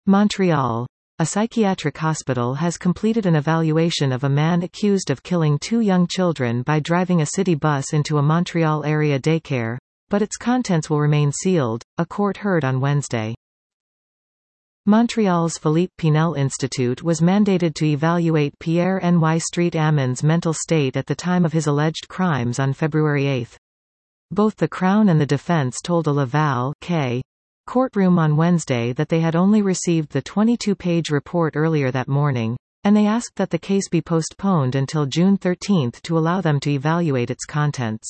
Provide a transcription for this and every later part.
Montreal. A psychiatric hospital has completed an evaluation of a man accused of killing 2 young children by driving a city bus into a Montreal area daycare, but its contents will remain sealed, a court heard on Wednesday. Montreal's Philippe Pinel Institute was mandated to evaluate Pierre N.Y. Street Ammons' mental state at the time of his alleged crimes on February 8. Both the Crown and the defense told a Laval courtroom on Wednesday that they had only received the 22-page report earlier that morning, and they asked that the case be postponed until June 13 to allow them to evaluate its contents.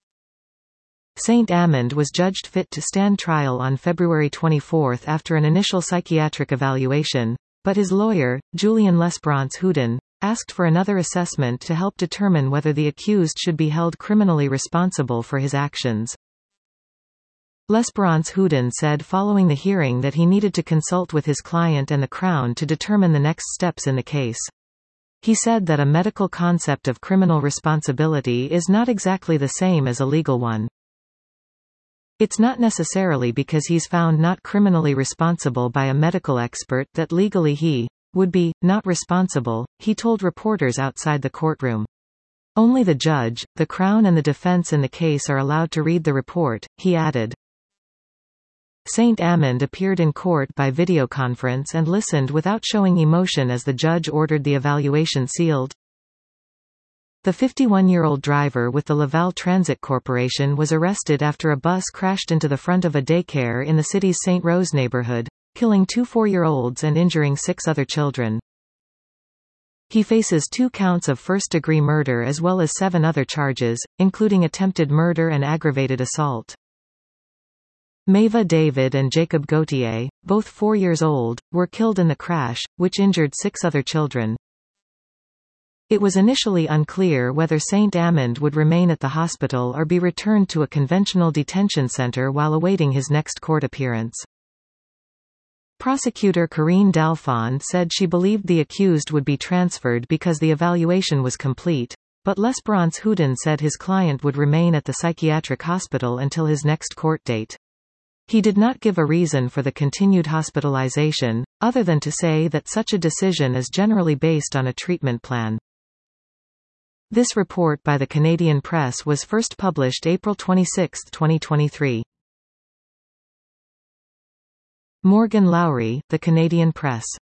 Saint-Amand was judged fit to stand trial on February 24 after an initial psychiatric evaluation, but his lawyer, Julien Lesperance-Houdin, asked for another assessment to help determine whether the accused should be held criminally responsible for his actions. Lesperance-Houdin said following the hearing that he needed to consult with his client and the Crown to determine the next steps in the case. He said that a medical concept of criminal responsibility is not exactly the same as a legal one. It's not necessarily because he's found not criminally responsible by a medical expert that legally he would be not responsible, he told reporters outside the courtroom. Only the judge, the Crown and the defense in the case are allowed to read the report, he added. Saint-Amand appeared in court by videoconference and listened without showing emotion as the judge ordered the evaluation sealed. The 51-year-old driver with the Laval Transit Corporation was arrested after a bus crashed into the front of a daycare in the city's St. Rose neighborhood, killing 2 4-year-olds and injuring 6 other children. He faces 2 counts of first-degree murder as well as 7 other charges, including attempted murder and aggravated assault. Maeva David and Jacob Gauthier, both 4 years old, were killed in the crash, which injured 6 other children. It was initially unclear whether Saint-Amand would remain at the hospital or be returned to a conventional detention center while awaiting his next court appearance. Prosecutor Corinne Dalphond said she believed the accused would be transferred because the evaluation was complete, but Lesperance-Houdin said his client would remain at the psychiatric hospital until his next court date. He did not give a reason for the continued hospitalization, other than to say that such a decision is generally based on a treatment plan. This report by the Canadian Press was first published April 26, 2023. Morgan Lowry, The Canadian Press.